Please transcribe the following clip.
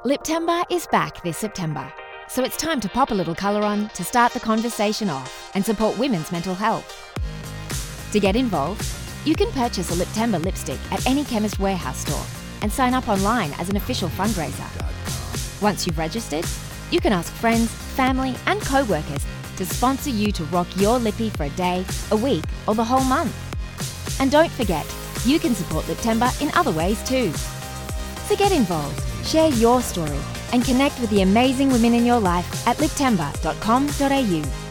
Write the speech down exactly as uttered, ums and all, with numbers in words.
Liptember is back this September, so it's time to pop a little colour on to start the conversation off and support women's mental health. To get involved, you can purchase a Liptember lipstick at any Chemist Warehouse store and sign up online as an official fundraiser. Once you've registered, you can ask friends, family and co-workers to sponsor you to rock your lippy for a day, a week or the whole month. And don't forget, you can support Liptember in other ways too. So get involved, share your story and connect with the amazing women in your life at liptember dot com dot a u.